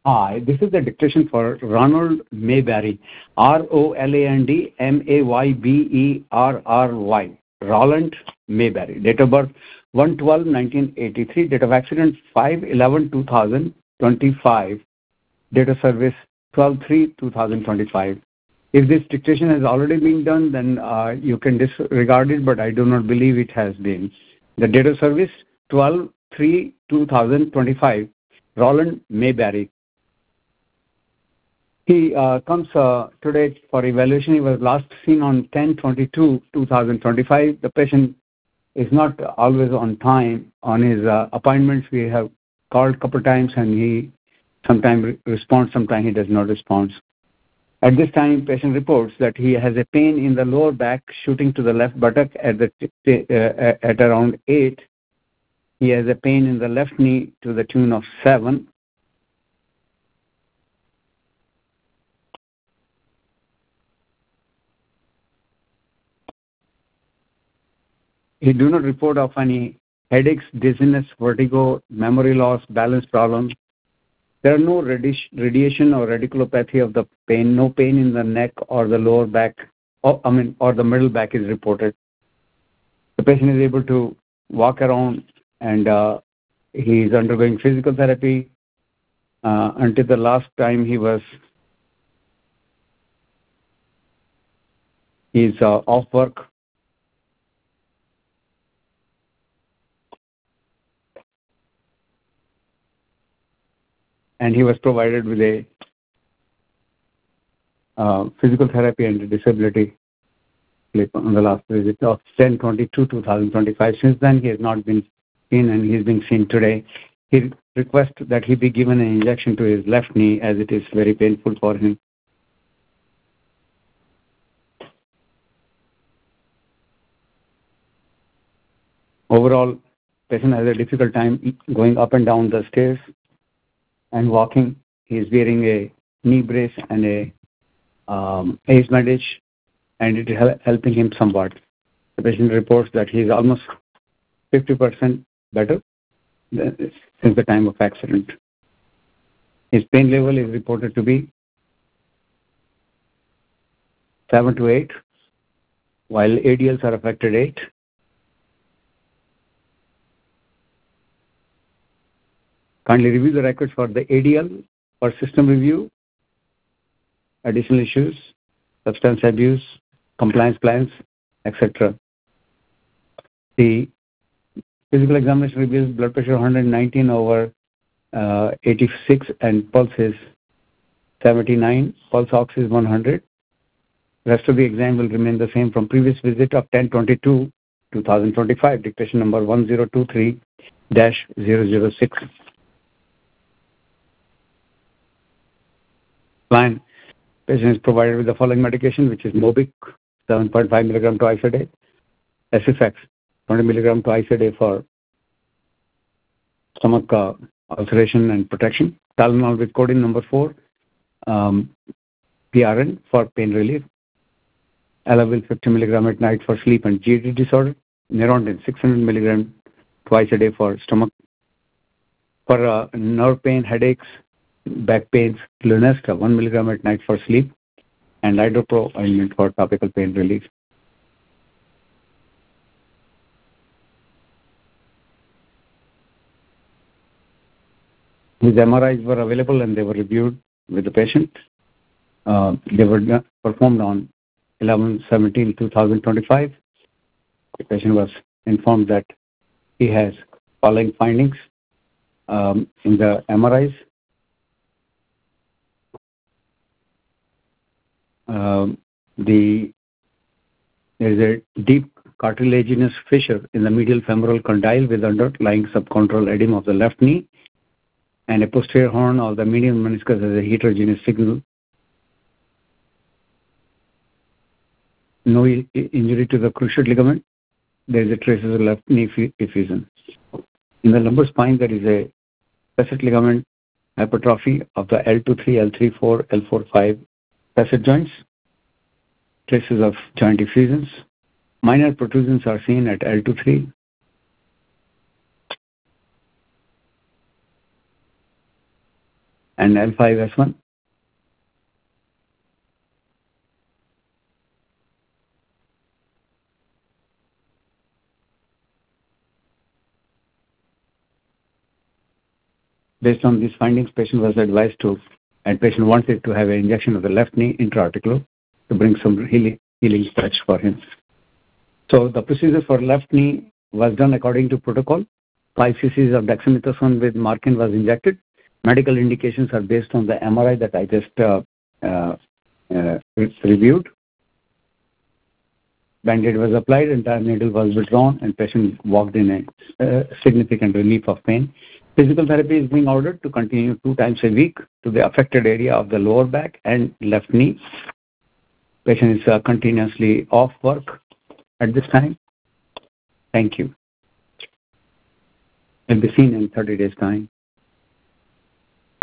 Hi, this is the dictation for Ronald Mayberry. ROLAND Roland Mayberry. Date of birth 1/12/1983. Date of accident 5/11/2025. Date of service 12/3/2025. If this dictation has already been done, then you can disregard it, but I do not believe it has been. The date of service 12/3/2025. Roland Mayberry. He comes today for evaluation. He was last seen on 10/22/2025. The patient is not always on time on his appointments. We have called a couple times and he sometimes responds, sometimes he does not respond. At this time, patient reports that he has a pain in the lower back shooting to the left buttock at around 8. He has a pain in the left knee to the tune of 7. He do not report of any headaches, dizziness, vertigo, memory loss, balance problems. There are no radiation or radiculopathy of the pain, no pain in the neck or the lower back, or the middle back is reported. The patient is able to walk around and he is undergoing physical therapy. Until the last time he is off work. And he was provided with a physical therapy and disability slip on the last visit of 10/22/2025. Since then, he has not been seen and he is being seen today. He requests that he be given an injection to his left knee as it is very painful for him. Overall, patient has a difficult time going up and down the stairs and walking. He is wearing a knee brace and a ace bandage, and it is helping him somewhat. The patient reports that he is almost 50% better since the time of accident. His pain level is reported to be 7 to 8, while ADLs are affected 8. Kindly review the records for the ADL for system review, additional issues, substance abuse, compliance plans, etc. The physical examination reveals blood pressure 119/86 and pulse is 79, pulse ox is 100. Rest of the exam will remain the same from previous visit of 10/22/2025, dictation number 1023-006. Plan. Patient is provided with the following medication, which is Mobic, 7.5 mg twice a day. Esifex, 20 mg twice a day for stomach ulceration and protection. Tylenol with codeine number 4, PRN for pain relief. Elavil, 50 mg at night for sleep and GAD disorder. Neurontin, 600 mg twice a day for stomach. For nerve pain, headaches, back pains, Lunesta, 1 mg at night for sleep, and Hydropro ointment for topical pain relief. These MRIs were available and they were reviewed with the patient. They were performed on 11/17/2025. The patient was informed that he has following findings in the MRIs. There is a deep cartilaginous fissure in the medial femoral condyle with underlying subchondral edema of the left knee, and a posterior horn of the median meniscus has a heterogeneous signal. No injury to the cruciate ligament. There is a traces of left knee effusion. In the lumbar spine, there is a facet ligament hypertrophy of the L23, L34, L45 facet joints. Traces of joint effusions. Minor protrusions are seen at L23. and L5S1. Based on these findings, patient was advised to, and patient wanted to have an injection of the left knee intra-articular to bring some healing touch for him. So the procedure for left knee was done according to protocol. 5 cc of dexamethasone with Markin was injected. Medical indications are based on the MRI that I just reviewed. Band-aid was applied, entire needle was withdrawn, and patient walked in a significant relief of pain. Physical therapy is being ordered to continue 2 times a week to the affected area of the lower back and left knee. Patient is continuously off work at this time. Thank you. Will be seen in 30 days' time.